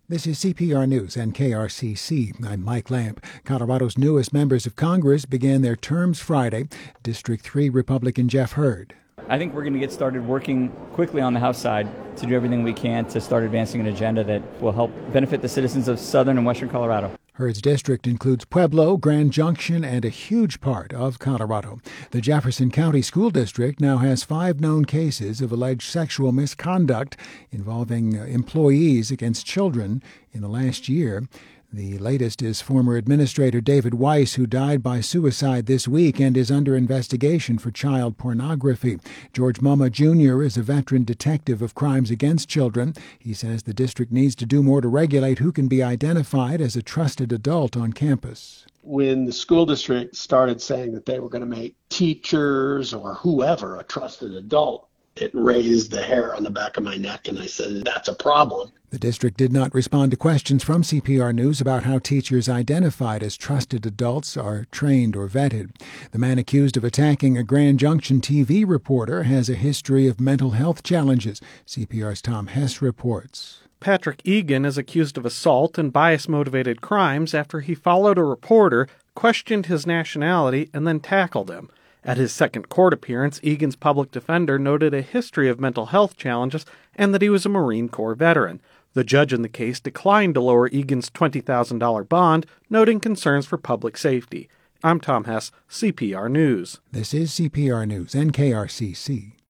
This is CPR News and KRCC. I'm Mike Lamp. Colorado's newest members of Congress began their terms Friday. District 3 Republican Jeff Hurd. I think we're going to get started working quickly on the House side to do everything we can to start advancing an agenda that will help benefit the citizens of southern and western Colorado. Hurd's district includes Pueblo, Grand Junction, and a huge part of Colorado. The Jefferson County School District now has 5 known cases of alleged sexual misconduct involving employees against children in the last year. The latest is former Administrator David Weiss, who died by suicide this week and is under investigation for child pornography. George Mumma Jr. is a veteran detective of crimes against children. He says the district needs to do more to regulate who can be identified as a trusted adult on campus. When the school district started saying that they were going to make teachers or whoever a trusted adult, it raised the hair on the back of my neck, and I said, that's a problem. The district did not respond to questions from CPR News about how teachers identified as trusted adults are trained or vetted. The man accused of attacking a Grand Junction TV reporter has a history of mental health challenges. CPR's Tom Hess reports. Patrick Egan is accused of assault and bias-motivated crimes after he followed a reporter, questioned his nationality, and then tackled him. At his second court appearance, Egan's public defender noted a history of mental health challenges and that he was a Marine Corps veteran. The judge in the case declined to lower Egan's $20,000 bond, noting concerns for public safety. I'm Tom Hess, CPR News. This is CPR News and KRCC.